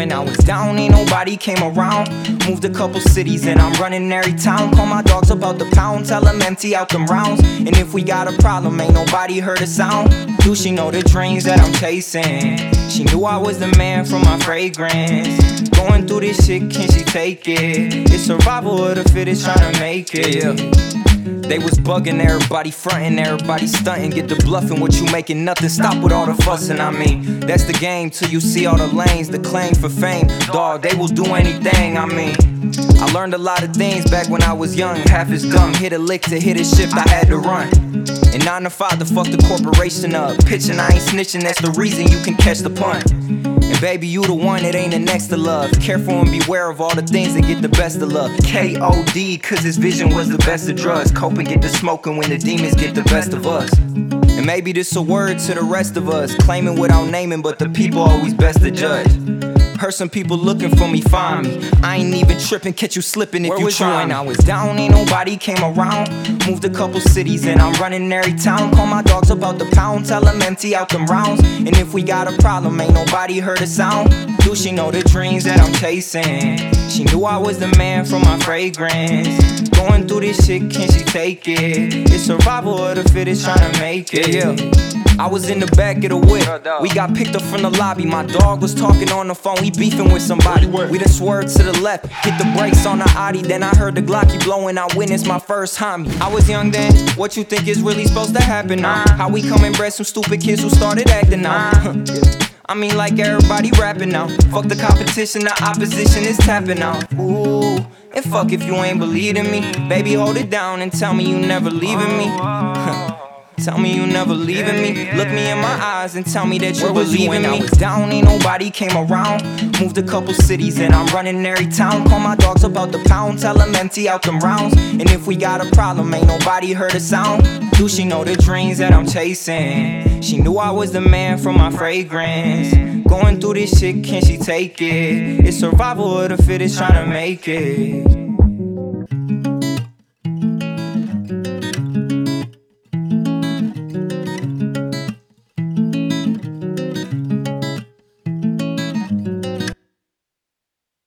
when I was down, ain't nobody came around. Moved a couple cities and I'm running every town. Call my dogs about the pound, tell them empty out them rounds. And if we got a problem, ain't nobody heard a sound. Do she know the dreams that I'm chasing? She knew I was the man from my fragrance. Going through this shit, can she take it? It's survival of the fittest trying to make it, yeah. They was bugging, everybody frontin', everybody stuntin'. Get the bluffing, what you making nothing. Stop with all the fussin', I mean. That's the game till you see all the lanes, the claim for fame. Dawg, they will do anything, I mean. I learned a lot of things back when I was young. Half as dumb, hit a lick to hit a shift, I had to run. And 9 to 5 to fuck the corporation up. Pitching, I ain't snitching, that's the reason you can catch the punt. And baby, you the one that ain't the next to love. Careful and beware of all the things that get the best of love. K.O.D. cause his vision was the best of drugs. Cope and get the smoking when the demons get the best of us. And maybe this a word to the rest of us, claiming without naming, but the people always best to judge. Heard some people looking for me, find me. I ain't even tripping, catch you slipping if you try. When I was down, ain't nobody came around. Moved a couple cities and I'm running every town. Call my dogs about the pound, tell them empty out them rounds. And if we got a problem, ain't nobody heard a sound. Do she know the dreams that I'm chasing? She knew I was the man from my fragrance. Going through this shit, can she take it? It's survival of the fittest trying to make it, yeah. I was in the back of the whip. We got picked up from the lobby. My dog was talking on the phone. He beefing with somebody. We done swerved to the left, hit the brakes on the Audi. Then I heard the Glocky blowing. I witnessed my first homie. I was young then. What you think is really supposed to happen now? How we come and bred some stupid kids who started acting now? I mean, like everybody rapping now. Fuck the competition, the opposition is tapping out. Ooh, and fuck if you ain't believing me. Baby, hold it down and tell me you never leaving me. Tell me you never leaving me. Look me in my eyes and tell me that you believe in me. I was down, ain't nobody came around. Moved a couple cities and I'm running every town. Call my dogs about the pound, tell them empty out them rounds. And if we got a problem, ain't nobody heard a sound. Do she know the dreams that I'm chasing? She knew I was the man from my fragrance. Going through this shit, can she take it? It's survival of the fittest trying to make it.